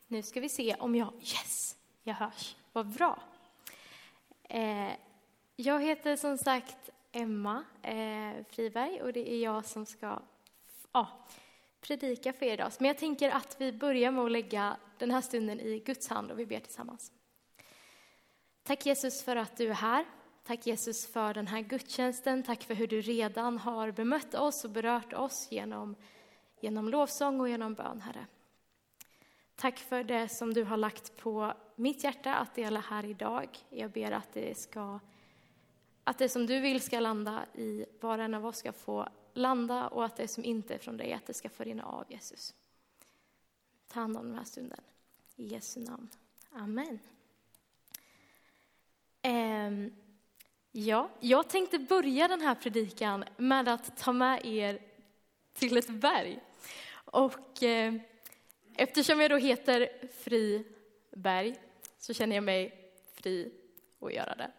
Nu ska vi se om jag hörs. Vad bra. Jag heter som sagt Emma Friberg och det är jag som ska predika för er idag. Men jag tänker att vi börjar med att lägga den här stunden i Guds hand och vi ber tillsammans. Tack Jesus för att du är här. Tack Jesus för den här gudstjänsten. Tack för hur du redan har bemött oss och berört oss genom lovsång och genom bön, Herre. Tack för det som du har lagt på mitt hjärta att dela här idag. Jag ber att det som du vill ska landa i var och en av oss ska få landa och att det som inte är från dig, att det ska få rinna av, Jesus. Ta hand om den här stunden. I Jesu namn. Amen. Jag tänkte börja den här predikan med att ta med er till ett berg. Och eftersom jag då heter Friberg så känner jag mig fri att göra det.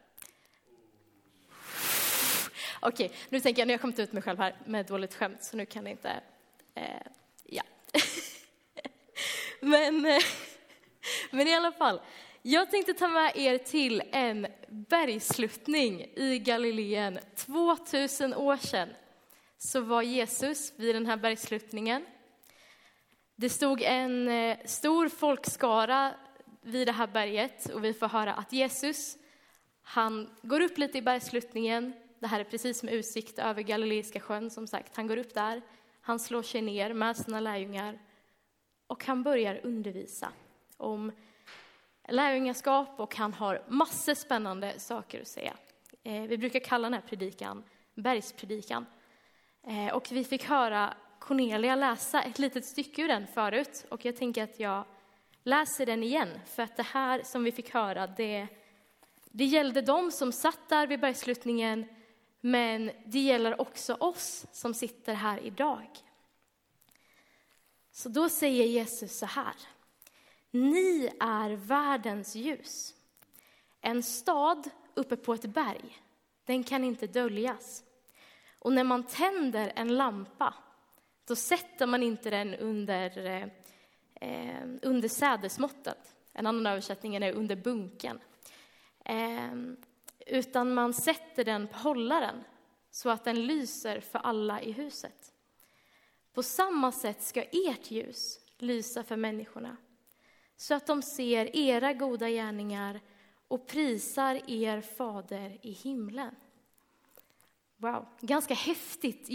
Okej, nu tänker jag, nu har jag kommit ut mig själv här med ett dåligt skämt så nu kan jag inte, Men i alla fall, jag tänkte ta med er till en bergsluttning i Galileen. 2000 år sedan så var Jesus vid den här bergsluttningen. Det stod en stor folkskara vid det här berget och vi får höra att Jesus, han går upp lite i bergsluttningen. Det här är precis med utsikt över Galileiska sjön som sagt. Han går upp där, han slår sig ner med sina lärjungar och han börjar undervisa om lärjungaskap och han har massor spännande saker att säga. Vi brukar kalla den här predikan bergspredikan. Och vi fick höra Cornelia läsa ett litet stycke ur den förut. Och jag tänker att jag läser den igen. För att det här som vi fick höra, det gällde de som satt där vid bergsluttningen. Men det gäller också oss som sitter här idag. Så då säger Jesus så här. Ni är världens ljus. En stad uppe på ett berg, den kan inte döljas. Och när man tänder en lampa, då sätter man inte den under sädesmåttet. En annan översättning är under bunken. Utan man sätter den på hållaren så att den lyser för alla i huset. På samma sätt ska ert ljus lysa för människorna. Så att de ser era goda gärningar och prisar er fader i himlen. Wow, ganska häftigt.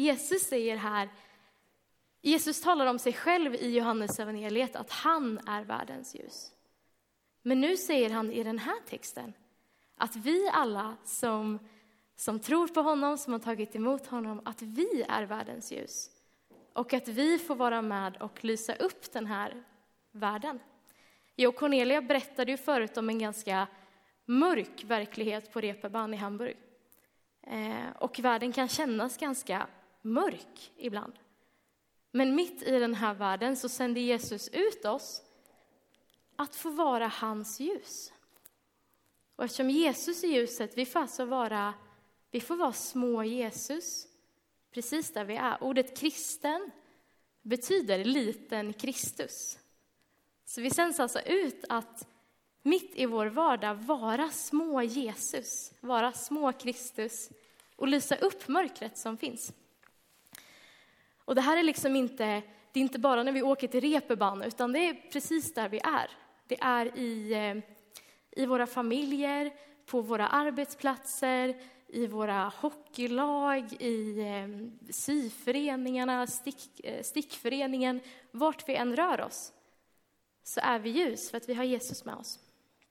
Jesus talar om sig själv i Johannes evangeliet att han är världens ljus. Men nu säger han i den här texten att vi alla som tror på honom, som har tagit emot honom, att vi är världens ljus. Och att vi får vara med och lysa upp den här världen. Jag och Cornelia berättade ju förut om en ganska mörk verklighet på Reeperbahn i Hamburg. Och världen kan kännas ganska mörk ibland. Men mitt i den här världen så sänder Jesus ut oss att få vara hans ljus. Och eftersom Jesus är ljuset, vi får vara små Jesus precis där vi är. Ordet kristen betyder liten Kristus. Så vi sänds alltså ut att mitt i vår vardag vara små Jesus, vara små Kristus och lysa upp mörkret som finns. Och det här är liksom det är inte bara när vi åker till Reeperbahn utan det är precis där vi är. Det är i våra familjer, på våra arbetsplatser, i våra hockeylag, i syföreningarna, stickföreningen, vart vi än rör oss. Så är vi ljus för att vi har Jesus med oss.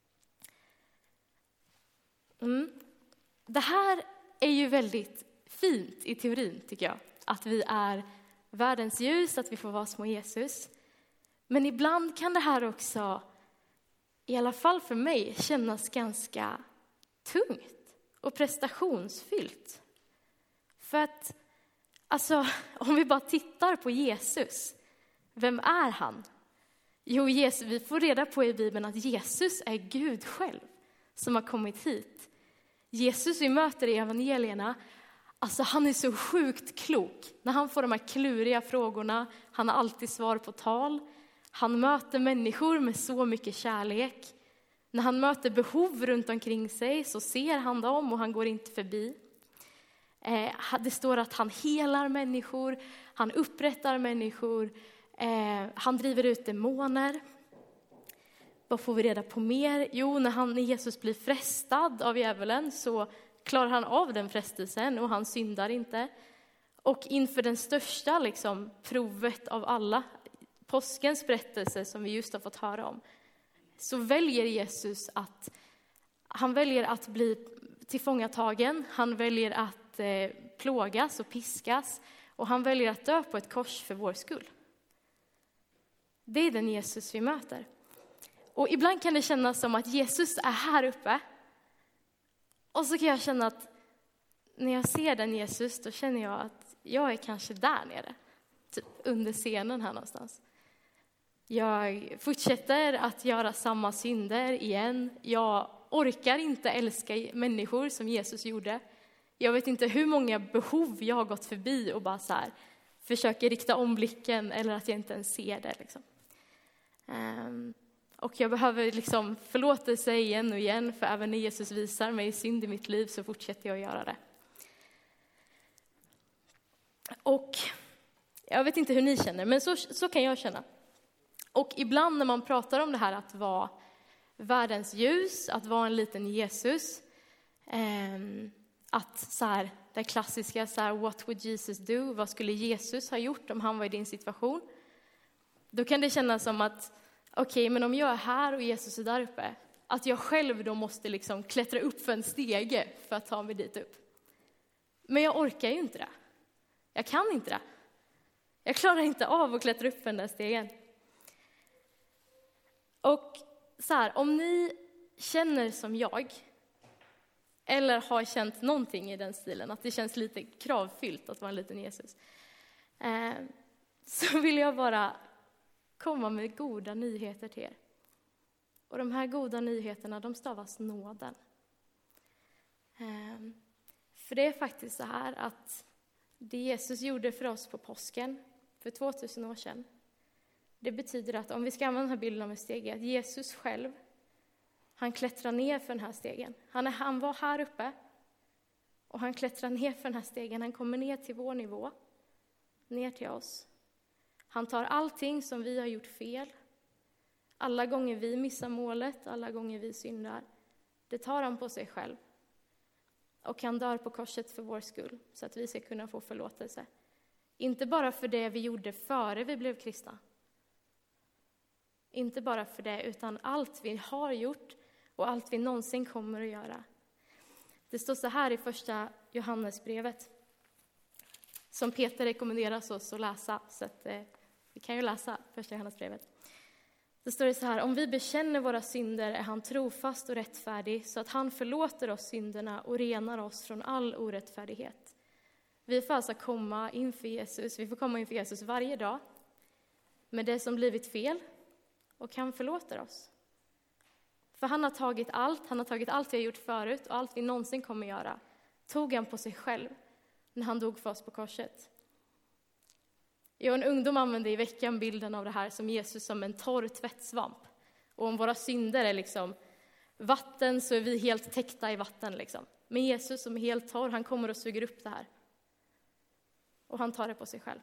Det här är ju väldigt fint i teorin tycker jag. Att vi är världens ljus, att vi får vara små Jesus. Men ibland kan det här också, i alla fall för mig, kännas ganska tungt och prestationsfyllt. För att, om vi bara tittar på Jesus, vem är han? Jo, vi får reda på i Bibeln att Jesus är Gud själv som har kommit hit. Jesus vi möter i evangelierna, han är så sjukt klok. När han får de här kluriga frågorna, han har alltid svar på tal. Han möter människor med så mycket kärlek. När han möter behov runt omkring sig så ser han dem och han går inte förbi. Det står att han helar människor, han upprättar människor, han driver ut demoner. Vad får vi reda på mer? Jo, när Jesus blir frestad av djävulen så klarar han av den frestelsen och han syndar inte. Och inför den största provet av alla, påskens berättelse som vi just har fått höra om, så väljer Jesus han väljer att bli tillfångatagen, han väljer att plågas och piskas och han väljer att dö på ett kors för vår skull. Det är den Jesus vi möter. Och ibland kan det kännas som att Jesus är här uppe. Och så kan jag känna att när jag ser den Jesus, då känner jag att jag är kanske där nere. Typ under scenen här någonstans. Jag fortsätter att göra samma synder igen. Jag orkar inte älska människor som Jesus gjorde. Jag vet inte hur många behov jag har gått förbi och bara så här försöker rikta om blicken eller att jag inte ens ser det. Och jag behöver förlåtelse igen och igen, för även när Jesus visar mig synd i mitt liv så fortsätter jag att göra det. Och jag vet inte hur ni känner, men så kan jag känna. Och ibland när man pratar om det här att vara världens ljus, att vara en liten Jesus, att så här, det klassiska, så här, what would Jesus do? Vad skulle Jesus ha gjort om han var i din situation? Då kan det kännas som att okej, men om jag är här och Jesus är där uppe, att jag själv då måste klättra upp för en stege för att ta mig dit upp. Men jag orkar ju inte det. Jag kan inte det. Jag klarar inte av att klättra upp för den där stegen. Och så här, om ni känner som jag, eller har känt någonting i den stilen, att det känns lite kravfyllt att vara en liten Jesus, så vill jag bara komma med goda nyheter till er. Och de här goda nyheterna, de stavas nåden. För det är faktiskt så här att det Jesus gjorde för oss på påsken för 2000 år sedan, det betyder att om vi ska använda den här bilden av en steg, att Jesus själv, han klättrar ner för den här stegen. Han var här uppe och han klättrar ner för den här stegen. Han kommer ner till vår nivå, ner till oss. Han tar allting som vi har gjort fel, alla gånger vi missar målet, alla gånger vi syndar. Det tar han på sig själv. Och han dör på korset för vår skull, så att vi ska kunna få förlåtelse. Inte bara för det vi gjorde före vi blev kristna. Inte bara för det, utan allt vi har gjort och allt vi någonsin kommer att göra. Det står så här i första Johannesbrevet, som Peter rekommenderar oss att läsa, så att vi kan ju läsa första Johannesbrevet. Det står det så här: om vi bekänner våra synder är han trofast och rättfärdig, så att han förlåter oss synderna och renar oss från all orättfärdighet. Vi får alltså komma inför Jesus, vi får komma inför Jesus varje dag med det som blivit fel, och han förlåter oss. För han har tagit allt vi har gjort förut och allt vi någonsin kommer göra, tog han på sig själv när han dog för oss på korset. Jag och en ungdom använde i veckan bilden av det här som Jesus som en torr tvättsvamp. Och om våra synder är vatten, så är vi helt täckta i vatten. Men Jesus som är helt torr, han kommer och suger upp det här. Och han tar det på sig själv.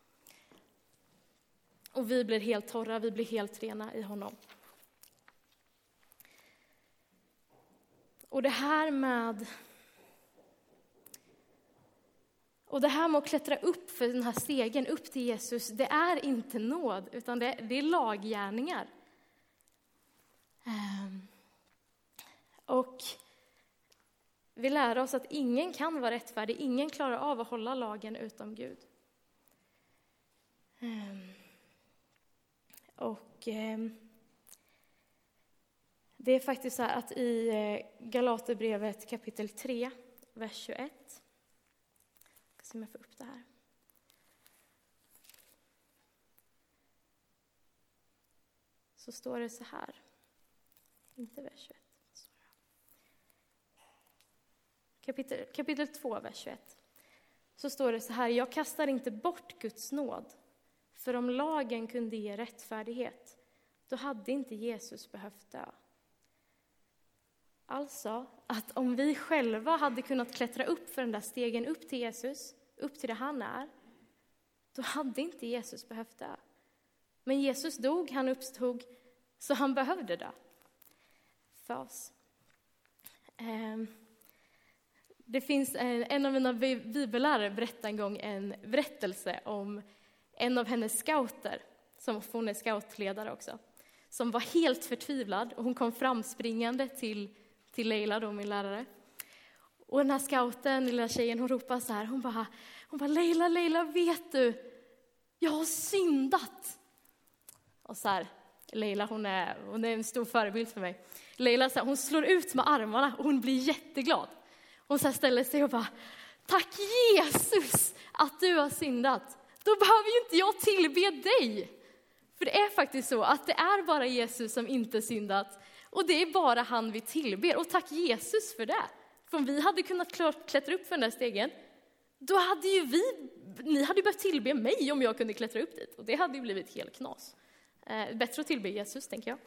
Och vi blir helt torra, vi blir helt rena i honom. Och det här med att klättra upp för den här stegen upp till Jesus, det är inte nåd, utan det är laggärningar. Och vi lär oss att ingen kan vara rättfärdig, ingen klarar av att hålla lagen utom Gud. Det är faktiskt så här att i Galaterbrevet kapitel 3, vers 21. Jag ska se om jag får upp det här. Så står det så här. Inte vers 21. Kapitel 2, vers 21. Så står det så här: jag kastar inte bort Guds nåd. För om lagen kunde ge rättfärdighet, då hade inte Jesus behövt dö. Alltså, att om vi själva hade kunnat klättra upp för den där stegen upp till Jesus, upp till det han är, då hade inte Jesus behövt dö. Men Jesus dog, han uppstod, så han behövde dö för oss. Det finns en av mina bibellärare berättade en gång en berättelse om en av hennes scouter, som hon är scoutledare också, som var helt förtvivlad, och hon kom fram springande till Leila, då min lärare. Och den här scouten, lilla tjejen, hon ropar så här, hon bara Leila, vet du? Jag har syndat. Och så här, Leila, hon är en stor förebild för mig. Leila, så här, hon slår ut med armarna och hon blir jätteglad. Hon så här ställer sig och bara, tack Jesus att du har syndat. Då behöver ju inte jag tillbe dig. För det är faktiskt så att det är bara Jesus som inte syndat. Och det är bara han vi tillber. Och tack Jesus för det. För om vi hade kunnat klättra upp för den där stegen, då hade ju ni hade ju behövt tillbe mig om jag kunde klättra upp dit. Och det hade ju blivit helt knas. Bättre att tillbe Jesus, tänker jag.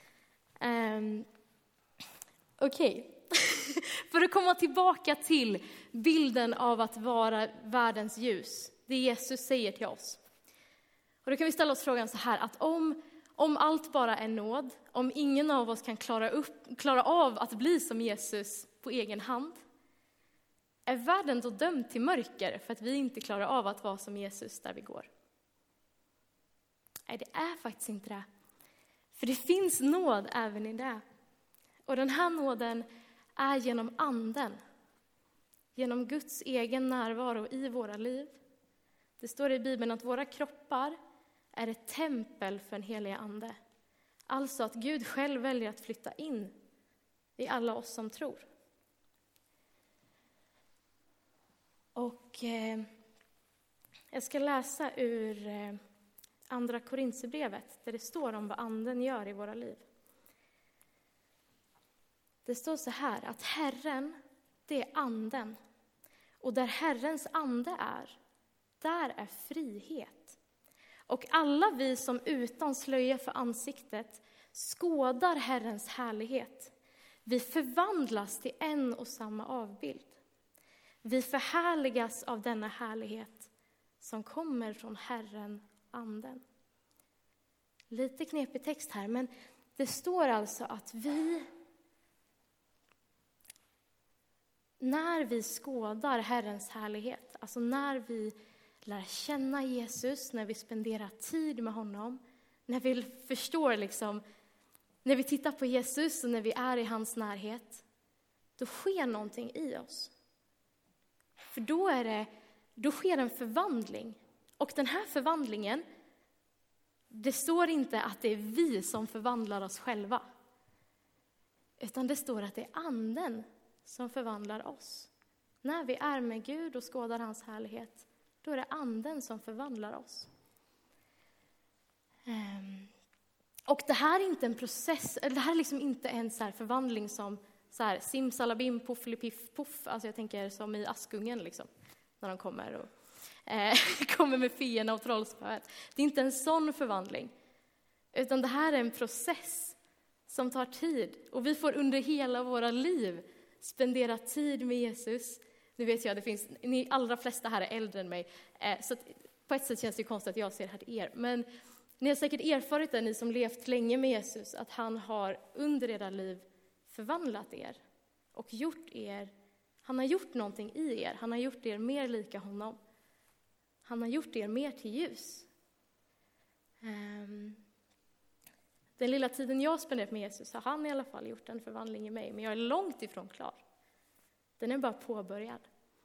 Okej. För att komma tillbaka till bilden av att vara världens ljus. Det Jesus säger till oss. Och då kan vi ställa oss frågan så här, att om allt bara är nåd, om ingen av oss kan klara av att bli som Jesus på egen hand, är världen då dömd till mörker för att vi inte klarar av att vara som Jesus där vi går? Nej, det är faktiskt inte det. För det finns nåd även i det. Och den här nåden är genom anden. Genom Guds egen närvaro i våra liv. Det står i Bibeln att våra kroppar är ett tempel för en helig ande. Alltså att Gud själv väljer att flytta in i alla oss som tror. Och jag ska läsa ur andra Korinthierbrevet där det står om vad anden gör i våra liv. Det står så här att Herren, det är anden. Och där Herrens ande är, där är frihet. Och alla vi som utan slöja för ansiktet skådar Herrens härlighet. Vi förvandlas till en och samma avbild. Vi förhärligas av denna härlighet som kommer från Herren, anden. Lite knepig text här, men det står alltså att när vi skådar Herrens härlighet, alltså när vi lär känna Jesus, när vi spenderar tid med honom, när vi förstår när vi tittar på Jesus och när vi är i hans närhet, då sker någonting i oss. För då sker en förvandling. Och den här förvandlingen, det står inte att det är vi som förvandlar oss själva. Utan det står att det är anden som förvandlar oss. När vi är med Gud och skådar hans härlighet, då är det anden som förvandlar oss. Och det här är inte en process, det här är inte en så här förvandling som så här simsalabim, puffelipiff, puff. Alltså jag tänker som i Askungen när de kommer och kommer med feerna och trollspöet. Det är inte en sån förvandling, utan det här är en process som tar tid. Och vi får under hela våra liv spendera tid med Jesus. Nu vet jag, ni allra flesta här är äldre än mig, så att på ett sätt känns det konstigt att jag ser här till er. Men ni har säkert erfarit det, ni som levt länge med Jesus, att han har under era liv förvandlat er och han har gjort någonting i er. Han har gjort er mer lika honom. Han har gjort er mer till ljus. Den lilla tiden jag spenderat med Jesus har han i alla fall gjort en förvandling i mig. Men jag är långt ifrån klar. Den är bara påbörjad.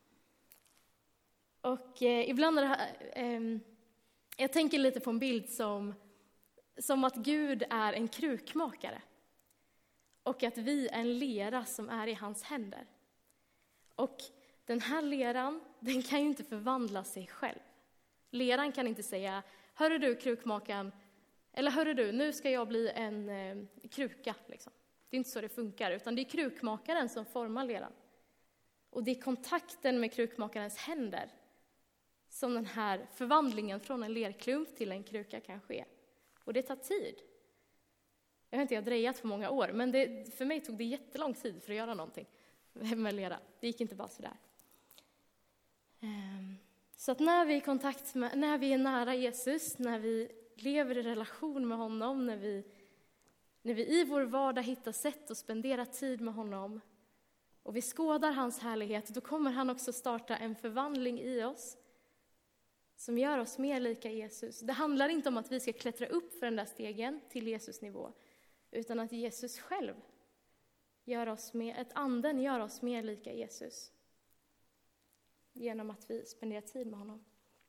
Och ibland är det här, jag tänker lite på en bild som att Gud är en krukmakare. Och att vi är en lera som är i hans händer. Och den här leran, den kan ju inte förvandla sig själv. Leran kan inte säga, hörru du krukmakaren, eller hörru du, nu ska jag bli en kruka. Det är inte så det funkar, utan det är krukmakaren som formar leran. Och det är kontakten med krukmakarens händer som den här förvandlingen från en lerklump till en kruka kan ske. Och det tar tid. Jag har inte drejat för många år, men för mig tog det jättelång tid för att göra någonting med lera. Det gick inte bara sådär. Så att när vi är i kontakt med, när vi är nära Jesus, när vi lever i relation med honom, när vi i vår vardag hittar sätt att spendera tid med honom och vi skådar hans härlighet, då kommer han också starta en förvandling i oss som gör oss mer lika Jesus. Det handlar inte om att vi ska klättra upp för den där stegen till Jesus nivå, utan att Jesus själv anden gör oss mer lika Jesus genom att vi spenderar tid med honom.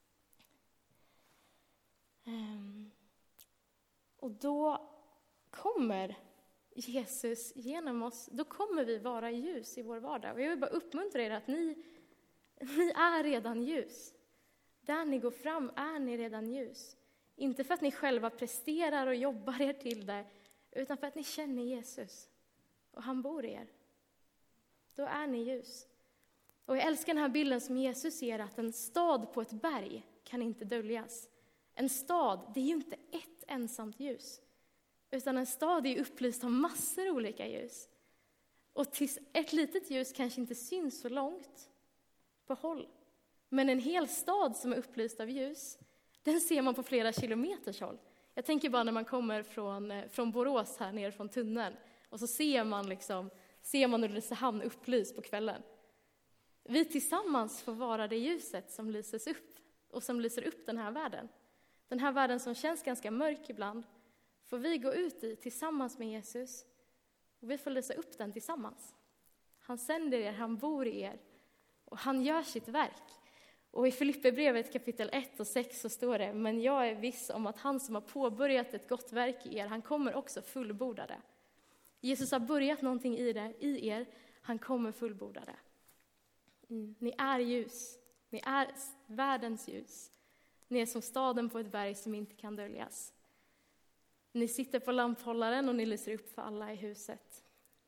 Och då kommer Jesus genom oss, då kommer vi vara ljus i vår vardag. Och jag vill bara uppmuntra er att ni är redan ljus. Där ni går fram är ni redan ljus. Inte för att ni själva presterar och jobbar er till det, utan för att ni känner Jesus. Och han bor i er. Då är ni ljus. Och jag älskar den här bilden som Jesus ger, att en stad på ett berg kan inte döljas. En stad, det är ju inte ett ensamt ljus. Utan en stad är upplyst av massor olika ljus. Och tills ett litet ljus kanske inte syns så långt på håll. Men en hel stad som är upplyst av ljus, den ser man på flera kilometers håll. Jag tänker bara när man kommer från Borås här ner från tunneln. Och så ser man Ulricehamn upplyst på kvällen. Vi tillsammans får vara det ljuset som lyses upp. Och som lyser upp den här världen. Den här världen som känns ganska mörk ibland. Får vi gå ut i tillsammans med Jesus. Och vi får lysa upp den tillsammans. Han sänder er, han bor i er. Och han gör sitt verk. Och i Filipperbrevet kapitel 1 och 6 så står det: men jag är viss om att han som har påbörjat ett gott verk i er, han kommer också fullborda det. Jesus har börjat någonting i er, han kommer fullborda det. Ni är ljus, ni är världens ljus. Ni är som staden på ett berg som inte kan döljas. Ni sitter på lamphållaren och ni lyser upp för alla i huset.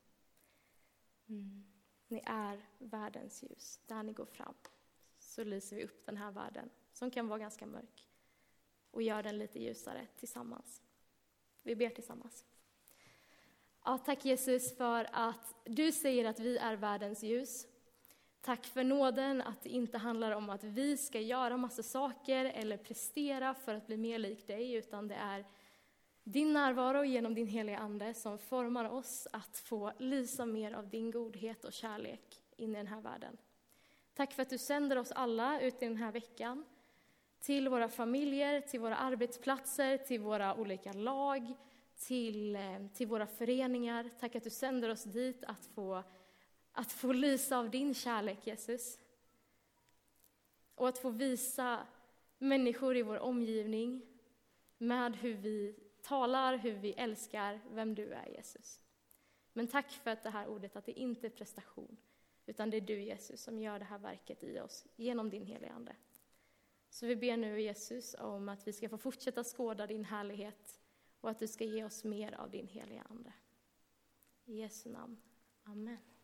Ni är världens ljus. Där ni går fram så lyser vi upp den här världen som kan vara ganska mörk och gör den lite ljusare tillsammans. Vi ber tillsammans. Ja, tack Jesus för att du säger att vi är världens ljus. Tack för nåden att det inte handlar om att vi ska göra massa saker eller prestera för att bli mer lik dig, utan det är din närvaro genom din heliga ande som formar oss att få lysa mer av din godhet och kärlek in i den här världen. Tack för att du sänder oss alla ut i den här veckan till våra familjer, till våra arbetsplatser, till våra olika lag, till våra föreningar. Tack att du sänder oss dit att få lysa av din kärlek, Jesus. Och att få visa människor i vår omgivning med hur vi talar, hur vi älskar, vem du är, Jesus. Men tack för att det här ordet, att det inte är prestation, utan det är du, Jesus, som gör det här verket i oss genom din heliga ande. Så vi ber nu, Jesus, om att vi ska få fortsätta skåda din härlighet och att du ska ge oss mer av din heliga ande. I Jesu namn. Amen.